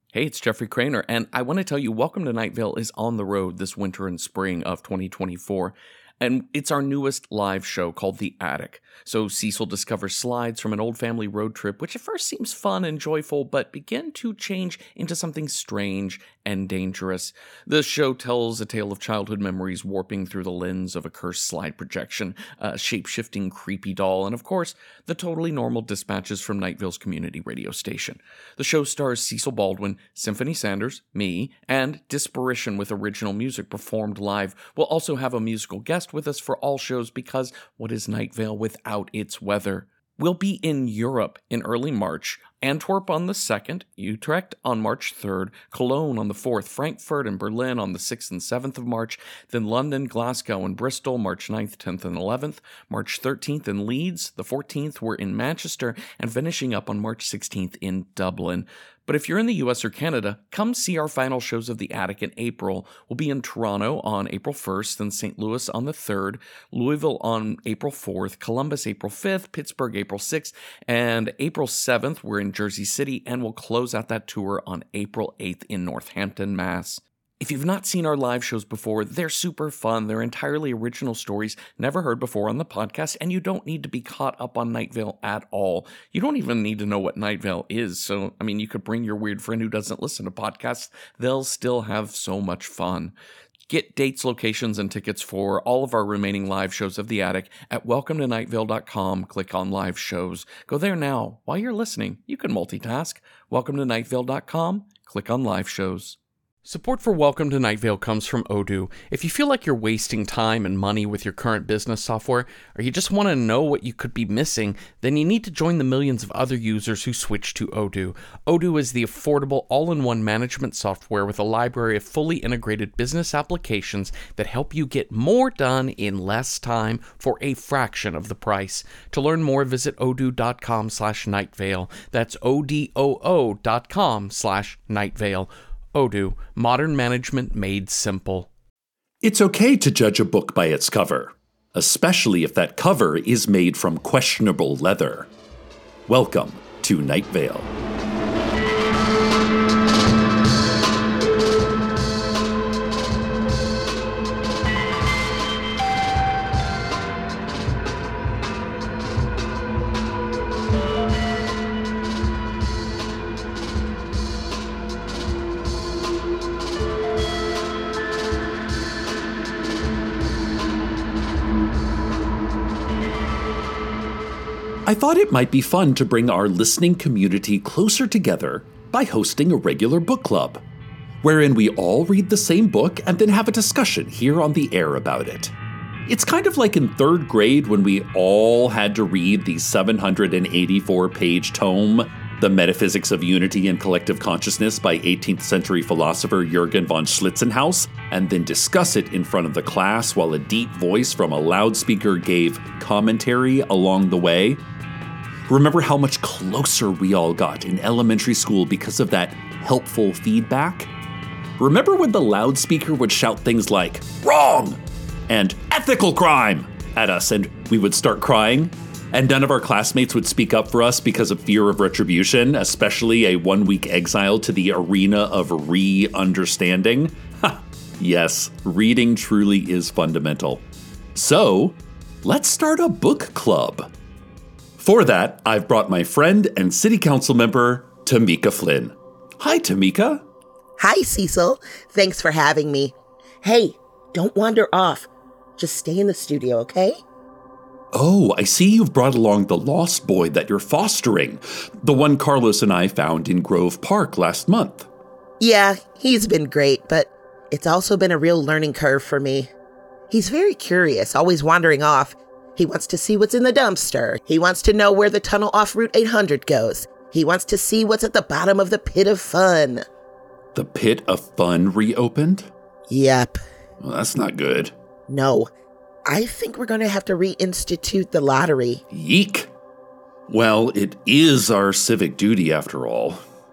Hey, it's Jeffrey Craner, and I want to tell you, Welcome to Night Vale is on the road this winter and spring of 2024, and it's our newest live show called The Attic. So Cecil discovers slides from an old family road trip, which at first seems fun and joyful, but begin to change into something strange and dangerous. The show tells a tale of childhood memories warping through the lens of a cursed slide projection, a shape-shifting creepy doll, and of course, the totally normal dispatches from Night Vale's community radio station. The show stars Cecil Baldwin, Symphony Sanders, me, and Disparition with original music performed live. We'll also have a musical guest with us for all shows because what is Night Vale without its weather? We'll be in Europe in early March, Antwerp on the 2nd, Utrecht on March 3rd, Cologne on the 4th, Frankfurt and Berlin on the 6th and 7th of March, then London, Glasgow, and Bristol March 9th, 10th, and 11th, March 13th in Leeds, the 14th we're in Manchester, and finishing up on March 16th in Dublin. But if you're in the US or Canada, come see our final shows of The Attic in April. We'll be in Toronto on April 1st, then St. Louis on the 3rd, Louisville on April 4th, Columbus April 5th, Pittsburgh April 6th, and April 7th we're in Jersey City, and we'll close out that tour on April 8th in Northampton, Mass. If you've not seen our live shows before, they're super fun. They're entirely original stories never heard before on the podcast, and you don't need to be caught up on Night Vale at all. You don't even need to know what Night Vale is, so, you could bring your weird friend who doesn't listen to podcasts. They'll still have so much fun. Get dates, locations, and tickets for all of our remaining live shows of The Attic at welcometonightvale.com. Click on live shows. Go there now. While you're listening, you can multitask. Welcometonightvale.com. Click on live shows. Support for Welcome to Night Vale comes from Odoo. If you feel like you're wasting time and money with your current business software, or you just want to know what you could be missing, then you need to join the millions of other users who switch to Odoo. Odoo is the affordable all-in-one management software with a library of fully integrated business applications that help you get more done in less time for a fraction of the price. To learn more, visit odoo.com/nightvale. That's odoo.com/nightvale. Odoo, modern management made simple. It's okay to judge a book by its cover, especially if that cover is made from questionable leather. Welcome to Night Vale. I thought it might be fun to bring our listening community closer together by hosting a regular book club, wherein we all read the same book and then have a discussion here on the air about it. It's kind of like in 3rd grade when we all had to read the 784-page tome, The Metaphysics of Unity and Collective Consciousness by 18th century philosopher Jürgen von Schlitzenhaus, and then discuss it in front of the class while a deep voice from a loudspeaker gave commentary along the way. Remember how much closer we all got in elementary school because of that helpful feedback? Remember when the loudspeaker would shout things like, "Wrong!" and "Ethical crime!" at us, and we would start crying? And none of our classmates would speak up for us because of fear of retribution, especially a 1-week exile to the arena of re-understanding? Yes, reading truly is fundamental. So, let's start a book club. For that, I've brought my friend and city council member, Tamika Flynn. Hi, Tamika. Hi, Cecil. Thanks for having me. Hey, don't wander off. Just stay in the studio, okay? Oh, I see you've brought along the lost boy that you're fostering, the one Carlos and I found in Grove Park last month. Yeah, he's been great, but it's also been a real learning curve for me. He's very curious, always wandering off. He wants to see what's in the dumpster. He wants to know where the tunnel off Route 800 goes. He wants to see what's at the bottom of the Pit of Fun. The Pit of Fun reopened? Yep. Well, that's not good. No. I think we're going to have to reinstitute the lottery. Yeek. Well, it is our civic duty after all.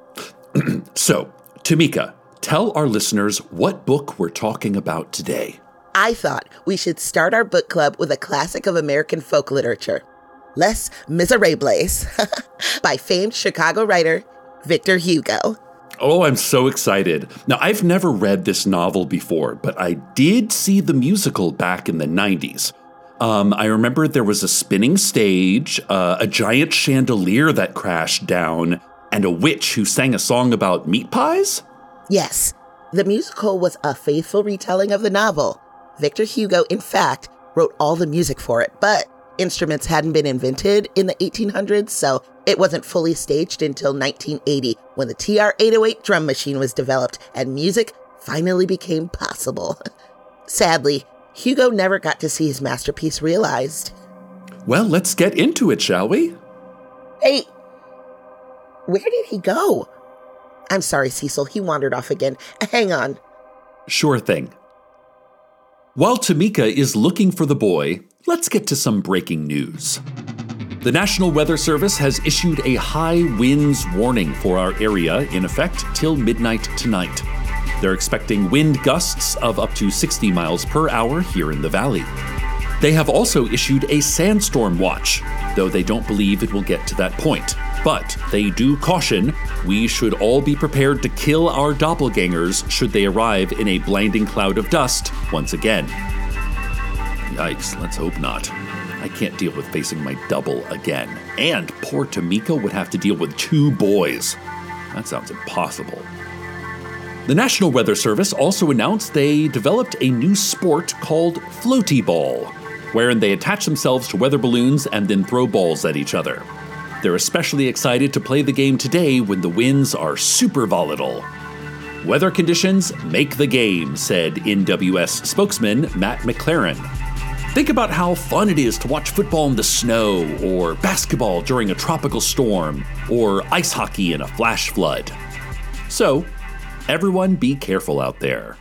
So, Tamika, tell our listeners what book we're talking about today. I thought we should start our book club with a classic of American folk literature, Les Miserables, by famed Chicago writer Victor Hugo. Oh, I'm so excited. Now, I've never read this novel before, but I did see the musical back in the 90s. I remember there was a spinning stage, a giant chandelier that crashed down, and a witch who sang a song about meat pies? Yes, the musical was a faithful retelling of the novel. Victor Hugo, in fact, wrote all the music for it, but instruments hadn't been invented in the 1800s, so it wasn't fully staged until 1980 when the TR-808 drum machine was developed and music finally became possible. Sadly, Hugo never got to see his masterpiece realized. Well, let's get into it, shall we? Hey, where did he go? I'm sorry, Cecil, he wandered off again. Hang on. Sure thing. While Tamika is looking for the boy, let's get to some breaking news. The National Weather Service has issued a high winds warning for our area, in effect, till midnight tonight. They're expecting wind gusts of up to 60 miles per hour here in the valley. They have also issued a sandstorm watch, though they don't believe it will get to that point. But they do caution we should all be prepared to kill our doppelgangers should they arrive in a blinding cloud of dust once again. Yikes, let's hope not. I can't deal with facing my double again. And poor Tamika would have to deal with 2 boys. That sounds impossible. The National Weather Service also announced they developed a new sport called floaty ball, wherein they attach themselves to weather balloons and then throw balls at each other. They're especially excited to play the game today when the winds are super volatile. Weather conditions make the game, said NWS spokesman Matt McLaren. Think about how fun it is to watch football in the snow, or basketball during a tropical storm, or ice hockey in a flash flood. So, everyone be careful out there.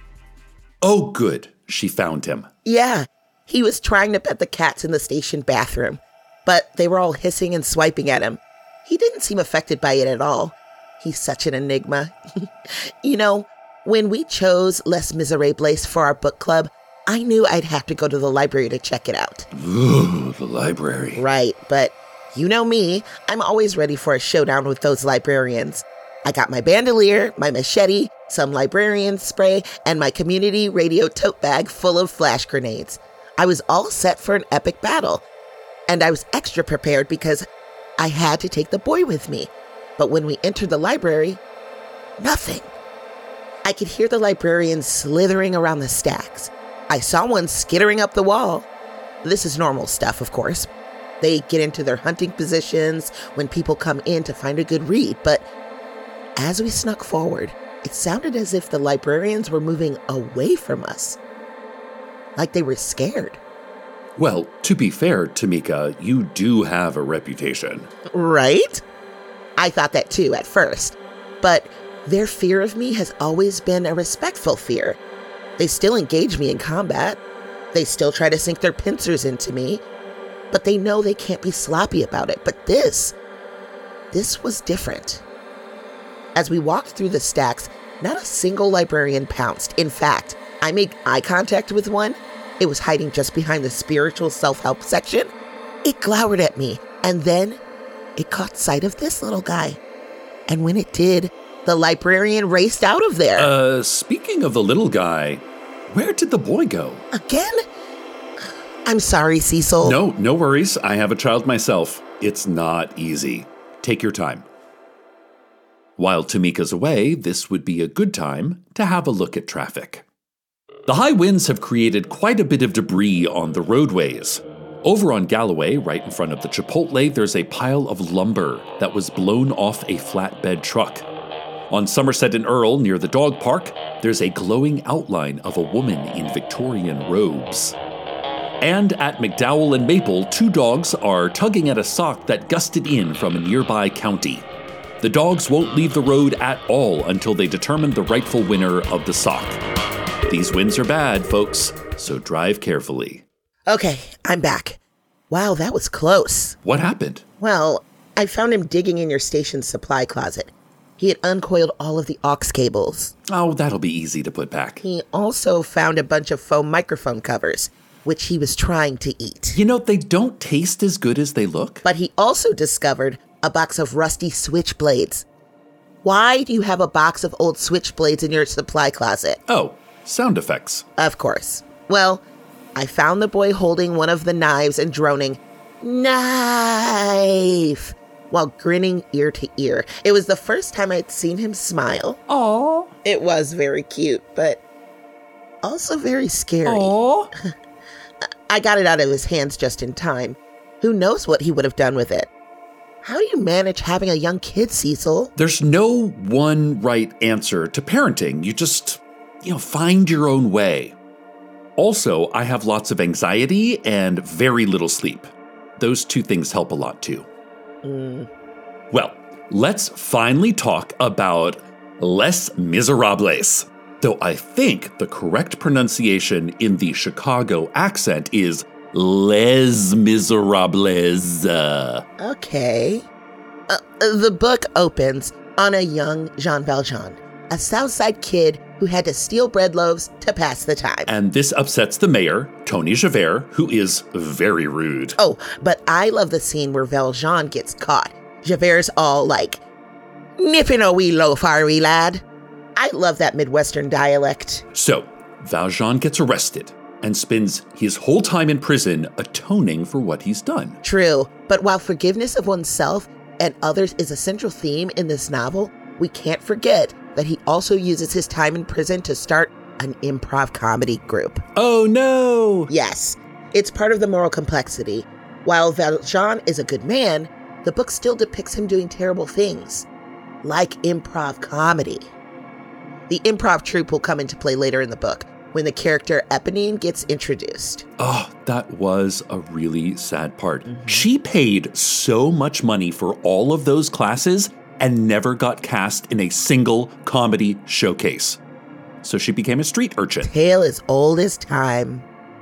Oh, good, she found him. Yeah, he was trying to pet the cats in the station bathroom, but they were all hissing and swiping at him. He didn't seem affected by it at all. He's such an enigma. You know, when we chose Les Miserables for our book club, I knew I'd have to go to the library to check it out. Ooh, the library. Right, but you know me, I'm always ready for a showdown with those librarians. I got my bandolier, my machete, some librarian spray, and my community radio tote bag full of flash grenades. I was all set for an epic battle. And I was extra prepared because I had to take the boy with me. But when we entered the library, nothing. I could hear the librarians slithering around the stacks. I saw one skittering up the wall. This is normal stuff, of course. They get into their hunting positions when people come in to find a good read, but as we snuck forward, it sounded as if the librarians were moving away from us. Like they were scared. Well, to be fair, Tamika, you do have a reputation. Right? I thought that too at first. But their fear of me has always been a respectful fear. They still engage me in combat. They still try to sink their pincers into me. But they know they can't be sloppy about it. But this was different. As we walked through the stacks, not a single librarian pounced. In fact, I made eye contact with one. It was hiding just behind the spiritual self-help section. It glowered at me, and then it caught sight of this little guy. And when it did, the librarian raced out of there. Speaking of the little guy, where did the boy go? Again? I'm sorry, Cecil. No worries. I have a child myself. It's not easy. Take your time. While Tamika's away, this would be a good time to have a look at traffic. The high winds have created quite a bit of debris on the roadways. Over on Galloway, right in front of the Chipotle, there's a pile of lumber that was blown off a flatbed truck. On Somerset and Earl, near the dog park, there's a glowing outline of a woman in Victorian robes. And at McDowell and Maple, 2 dogs are tugging at a sock that gusted in from a nearby county. The dogs won't leave the road at all until they determine the rightful winner of the sock. These winds are bad, folks, so drive carefully. Okay, I'm back. Wow, that was close. What happened? Well, I found him digging in your station's supply closet. He had uncoiled all of the aux cables. Oh, that'll be easy to put back. He also found a bunch of foam microphone covers, which he was trying to eat. You know, they don't taste as good as they look. But he also discovered a box of rusty switchblades. Why do you have a box of old switchblades in your supply closet? Oh, sound effects. Of course. Well, I found the boy holding one of the knives and droning, "Knife!" while grinning ear to ear. It was the first time I'd seen him smile. Aww. It was very cute, but also very scary. Aww. I got it out of his hands just in time. Who knows what he would have done with it? How do you manage having a young kid, Cecil? There's no one right answer to parenting. You just, find your own way. Also, I have lots of anxiety and very little sleep. Those two things help a lot too. Well, let's finally talk about Les Miserables. Though I think the correct pronunciation in the Chicago accent is Les Miserables. Okay. The book opens on a young Jean Valjean, a Southside kid who had to steal bread loaves to pass the time. And this upsets the mayor, Tony Javert, who is very rude. Oh, but I love the scene where Valjean gets caught. Javert's all like, "Nipping a wee loaf, are we, lad?" I love that Midwestern dialect. So, Valjean gets arrested and spends his whole time in prison atoning for what he's done. True, but while forgiveness of oneself and others is a central theme in this novel, we can't forget that he also uses his time in prison to start an improv comedy group. Oh no! Yes, it's part of the moral complexity. While Valjean is a good man, the book still depicts him doing terrible things, like improv comedy. The improv troupe will come into play later in the book, when the character Eponine gets introduced. Oh, that was a really sad part. She paid so much money for all of those classes and never got cast in a single comedy showcase. So she became a street urchin. Tale as old as time.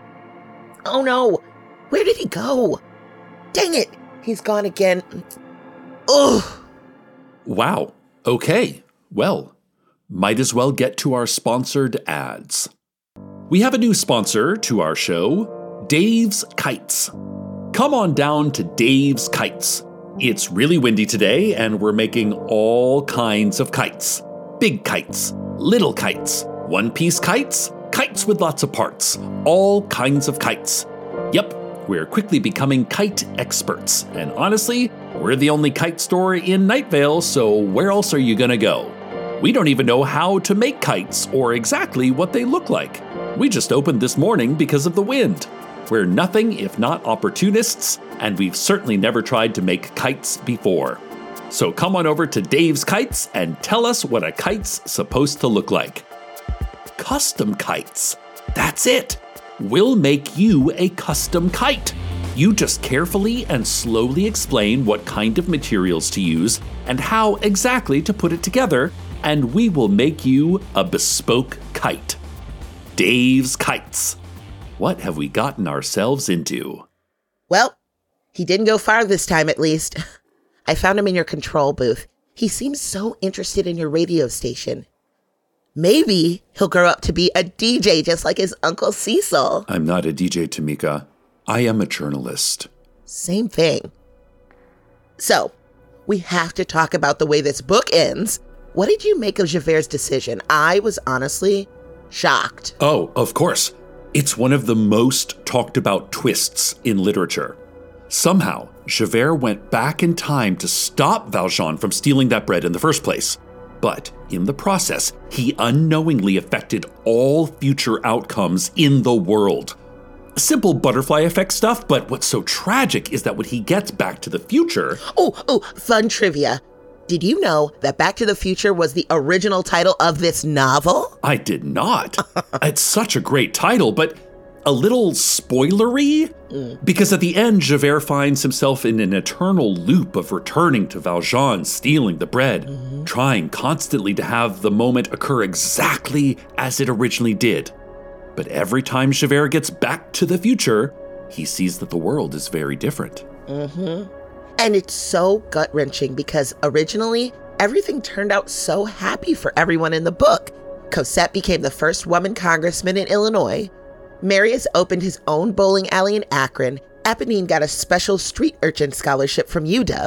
Oh no! Where did he go? Dang it! He's gone again. Ugh! Wow. Okay. Well, might as well get to our sponsored ads. We have a new sponsor to our show, Dave's Kites. Come on down to Dave's Kites. It's really windy today, and we're making all kinds of kites. Big kites, little kites, one-piece kites, kites with lots of parts, all kinds of kites. Yep, we're quickly becoming kite experts, and honestly, we're the only kite store in Night Vale, so where else are you gonna go? We don't even know how to make kites or exactly what they look like. We just opened this morning because of the wind. We're nothing if not opportunists, and we've certainly never tried to make kites before. So come on over to Dave's Kites and tell us what a kite's supposed to look like. Custom kites. That's it. We'll make you a custom kite. You just carefully and slowly explain what kind of materials to use and how exactly to put it together, and we will make you a bespoke kite. Dave's Kites. What have we gotten ourselves into? Well, he didn't go far this time at least. I found him in your control booth. He seems so interested in your radio station. Maybe he'll grow up to be a DJ just like his Uncle Cecil. I'm not a DJ, Tamika. I am a journalist. Same thing. So, we have to talk about the way this book ends. What did you make of Javert's decision? I was honestly shocked. Oh, of course. It's one of the most talked about twists in literature. Somehow, Javert went back in time to stop Valjean from stealing that bread in the first place. But in the process, he unknowingly affected all future outcomes in the world. Simple butterfly effect stuff, but what's so tragic is that when he gets back to the future... Oh, fun trivia. Did you know that Back to the Future was the original title of this novel? I did not. It's such a great title, but a little spoilery? Because at the end, Javert finds himself in an eternal loop of returning to Valjean stealing the bread, trying constantly to have the moment occur exactly as it originally did. But every time Javert gets back to the future, he sees that the world is very different. And it's so gut-wrenching because originally, everything turned out so happy for everyone in the book. Cosette became the first woman congressman in Illinois. Marius opened his own bowling alley in Akron. Eponine got a special street urchin scholarship from UW.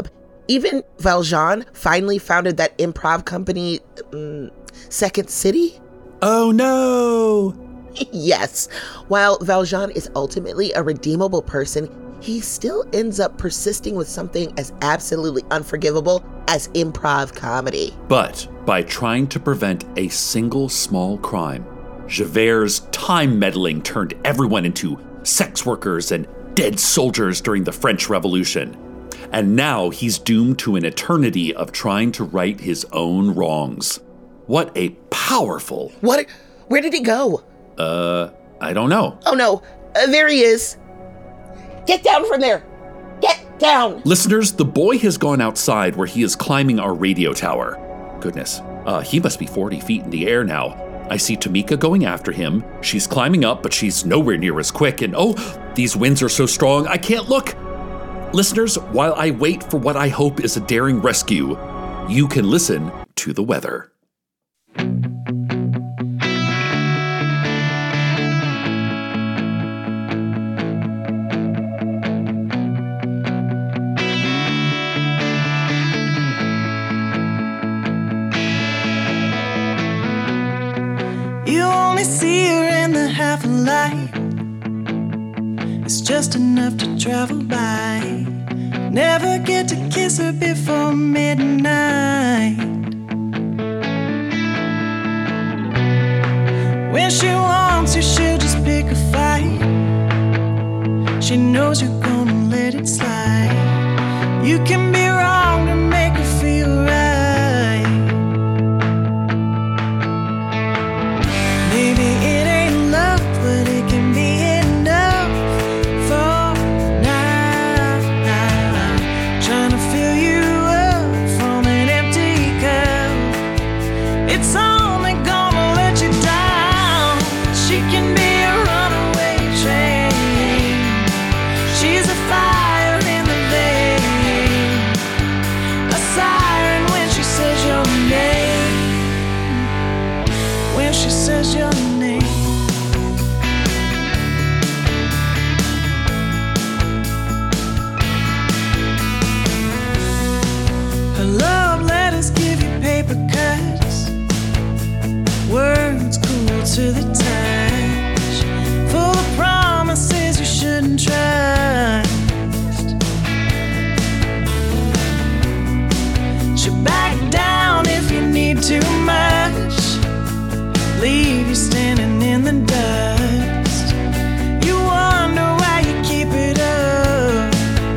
Even Valjean finally founded that improv company, Second City? Oh no! Yes. While Valjean is ultimately a redeemable person, he still ends up persisting with something as absolutely unforgivable as improv comedy. But by trying to prevent a single small crime, Javert's time meddling turned everyone into sex workers and dead soldiers during the French Revolution. And now he's doomed to an eternity of trying to right his own wrongs. What a powerful... What? Where did he go? I don't know. Oh no, there he is. Get down from there. Get down. Listeners, the boy has gone outside where he is climbing our radio tower. Goodness, he must be 40 feet in the air now. I see Tamika going after him. She's climbing up, but she's nowhere near as quick. And oh, these winds are so strong, I can't look. Listeners, while I wait for what I hope is a daring rescue, you can listen to the weather. You only see her in the half a light. It's just enough to travel by. Never get to kiss her before midnight. When she wants you, she'll just pick a fight. She knows you're gonna let it slide. You can be wrong to make her feel right. Maybe it ain't love, but it can be enough for now. Trying to fill you up from an empty cup. It's only gonna let you down. She can be a runaway train. She's a fire in the vein, a siren when she says your name. When she says your name. Her love letters give you paper cuts, words cool to the touch, full of promises you shouldn't trust. She'll back down if you need too much, leave you standing in the dust. You wonder why you keep it up.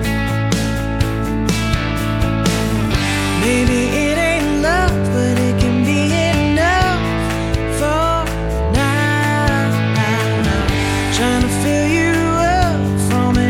Maybe it ain't love, but it can be enough for now. Trying to fill you up from an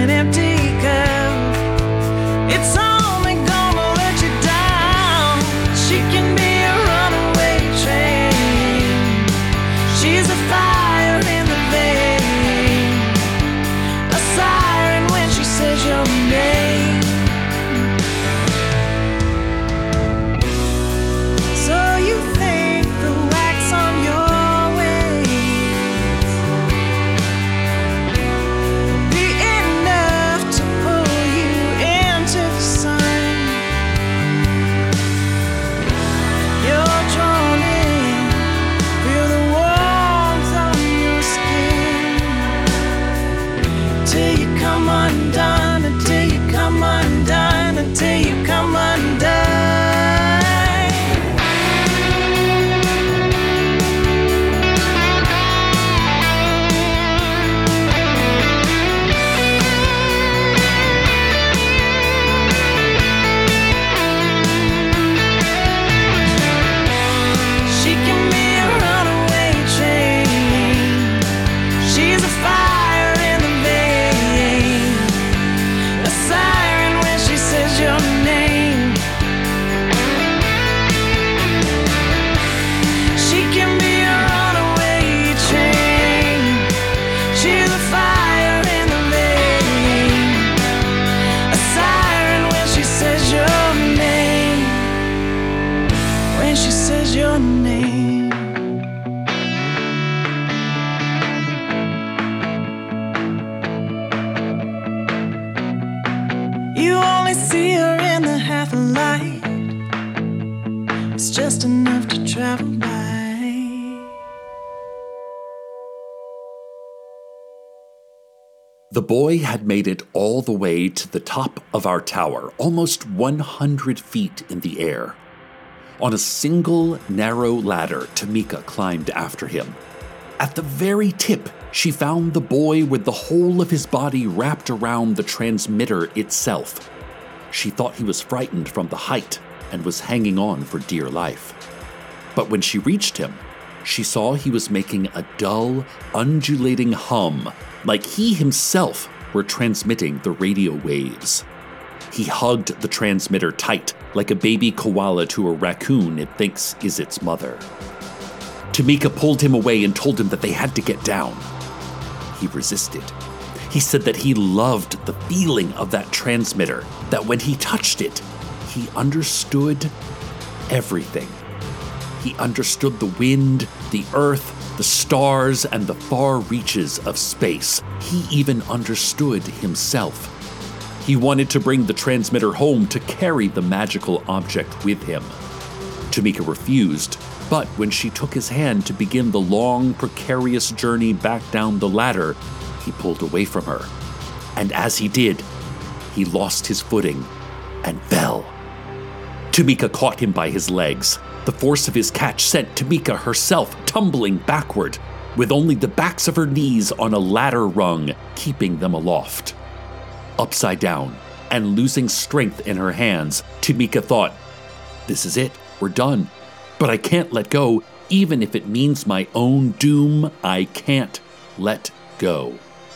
The boy had made it all the way to the top of our tower, almost 100 feet in the air. On a single narrow ladder, Tamika climbed after him. At the very tip, she found the boy with the whole of his body wrapped around the transmitter itself. She thought he was frightened from the height and was hanging on for dear life. But when she reached him, she saw he was making a dull, undulating hum, like he himself were transmitting the radio waves. He hugged the transmitter tight, like a baby koala to a raccoon it thinks is its mother. Tamika pulled him away and told him that they had to get down. He resisted. He said that he loved the feeling of that transmitter, that when he touched it, he understood everything. He understood the wind, the earth, the stars, and the far reaches of space. He even understood himself. He wanted to bring the transmitter home to carry the magical object with him. Tamika refused, but when she took his hand to begin the long, precarious journey back down the ladder, he pulled away from her. And as he did, he lost his footing and fell. Tamika caught him by his legs. The force of his catch sent Tamika herself tumbling backward, with only the backs of her knees on a ladder rung keeping them aloft. Upside down, and losing strength in her hands, Tamika thought, "This is it, we're done. But I can't let go, even if it means my own doom. I can't let go."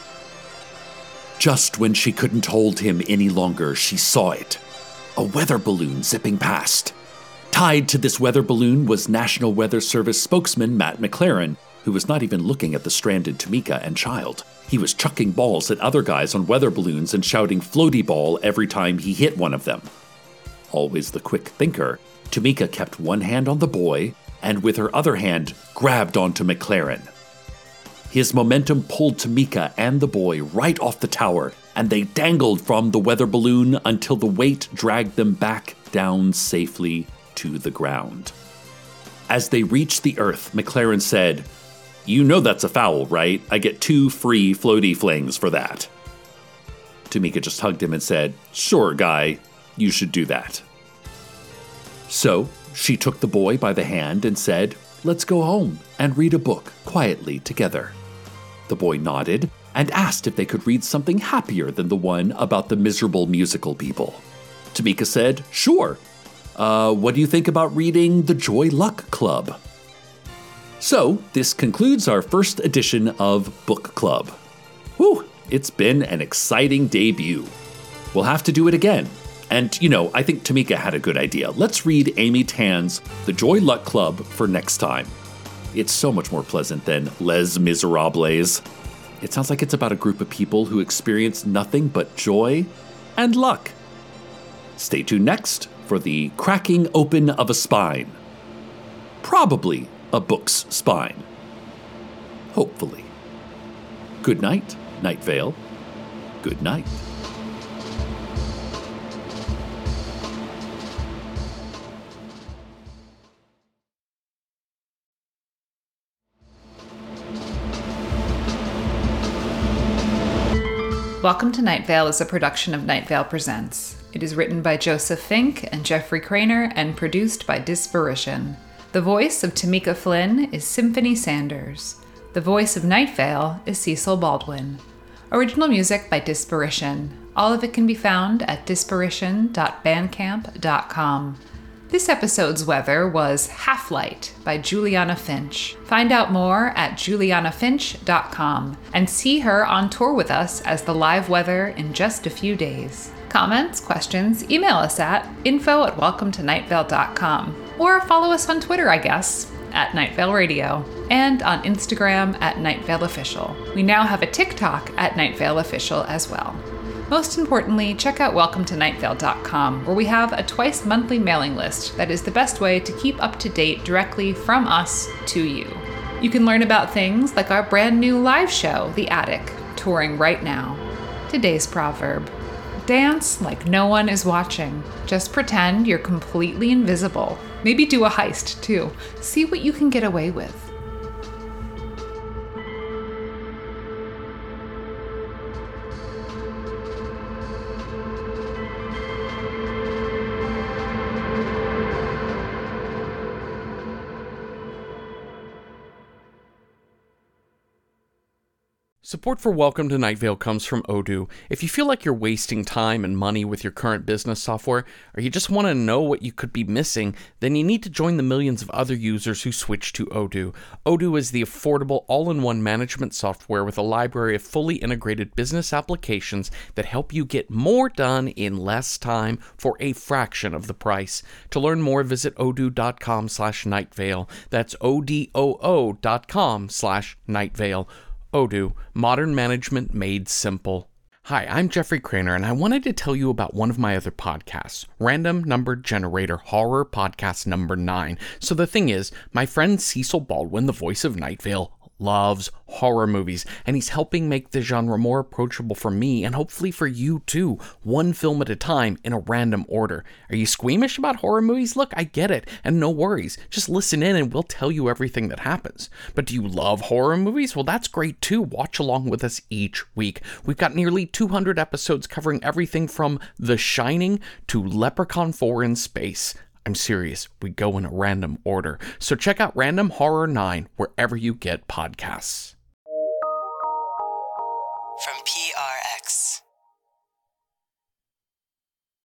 Just when she couldn't hold him any longer, she saw it. A weather balloon zipping past. Tied to this weather balloon was National Weather Service spokesman Matt McLaren, who was not even looking at the stranded Tamika and child. He was chucking balls at other guys on weather balloons and shouting "floaty ball" every time he hit one of them. Always the quick thinker, Tamika kept one hand on the boy and with her other hand grabbed onto McLaren. His momentum pulled Tamika and the boy right off the tower, and they dangled from the weather balloon until the weight dragged them back down safely to the ground. As they reached the earth, McLaren said, "You know that's a foul, right? I get 2 free floaty flings for that." Tamika just hugged him and said, "Sure, guy, you should do that." So she took the boy by the hand and said, "Let's go home and read a book quietly together." The boy nodded and asked if they could read something happier than the one about the miserable musical people. Tamika said, "Sure. What do you think about reading The Joy Luck Club?" So, this concludes our first edition of Book Club. Whew, it's been an exciting debut. We'll have to do it again. And, I think Tamika had a good idea. Let's read Amy Tan's The Joy Luck Club for next time. It's so much more pleasant than Les Miserables. It sounds like it's about a group of people who experience nothing but joy and luck. Stay tuned next for the cracking open of a spine. Probably a book's spine. Hopefully. Good night, Night Vale. Good night. Welcome to Night Vale is a production of Night Vale Presents. It is written by Joseph Fink and Jeffrey Craner and produced by Disparition. The voice of Tamika Flynn is Symphony Sanders. The voice of Night Vale is Cecil Baldwin. Original music by Disparition. All of it can be found at disparition.bandcamp.com. This episode's weather was Half Light by Juliana Finch. Find out more at julianafinch.com and see her on tour with us as the live weather in just a few days. Comments, questions, email us at info@welcometonightvale.com or follow us on Twitter, I guess, at Night Vale Radio, and on Instagram at Night Vale Official. We now have a TikTok at Night Vale Official as well. Most importantly, check out welcometonightvale.com, where we have a twice-monthly mailing list that is the best way to keep up to date directly from us to you. You can learn about things like our brand new live show, The Attic, touring right now. Today's proverb: dance like no one is watching. Just pretend you're completely invisible. Maybe do a heist, too. See what you can get away with. Support for Welcome to Night Vale comes from Odoo. If you feel like you're wasting time and money with your current business software, or you just want to know what you could be missing, then you need to join the millions of other users who switch to Odoo. Odoo is the affordable all-in-one management software with a library of fully integrated business applications that help you get more done in less time for a fraction of the price. To learn more, visit odoo.com/nightvale. That's odoo.com/nightvale. Odoo, modern management made simple. Hi, I'm Jeffrey Craner, and I wanted to tell you about one of my other podcasts, Random Number Generator Horror Podcast number 9. So the thing is, my friend Cecil Baldwin, the voice of Night Vale, loves horror movies, and he's helping make the genre more approachable for me and hopefully for you too, one film at a time in a random order. Are you squeamish about horror movies? Look, I get it, and no worries. Just listen in and we'll tell you everything that happens. But do you love horror movies? Well, that's great too. Watch along with us each week. We've got nearly 200 episodes covering everything from The Shining to Leprechaun 4 in space. I'm serious, we go in a random order. So check out Random Horror 9 wherever you get podcasts.